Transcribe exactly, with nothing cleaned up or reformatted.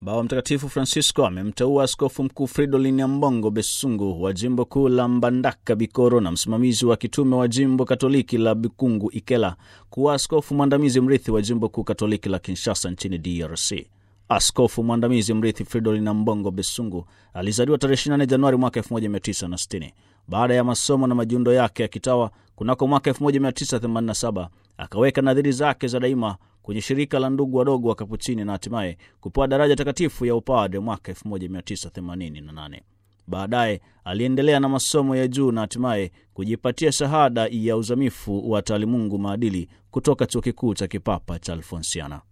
Baba Mtakatifu Francisco amemteua Askofu Mkuu Fridolin Ambongo Besungu wa jimbo kuu la Mbandaka Bikoro na msimamizi wa kitume wa jimbo Katoliki la Bikungu Ikela kuwa askofu mwandamizi mrithi wa jimbo kuu Katoliki la Kinshasa nchini D R C. Askofu mwandamizi mrithi Fridolin Ambongo Besungu alizaliwa tarehe ishirini na nane Januari mwaka elfu moja mia tisa na sitini. Baada ya masomo na majiundo yake ya kitawa kunako mwaka elfu moja mia tisa themanini na saba, akaweka nadhiri zake za daima kwenye shirika la ndugu wadogo wa Kapuchini na hatimaye kupewa daraja takatifu ya upadre mwaka elfu moja mia tisa themanini na nane. Baadaye aliendelea na masomo ya juu na hatimaye kujipatia shahada ya uzamifu wa taalimungu maadili kutoka chuo kikuu cha kipapa cha Alfonsiana.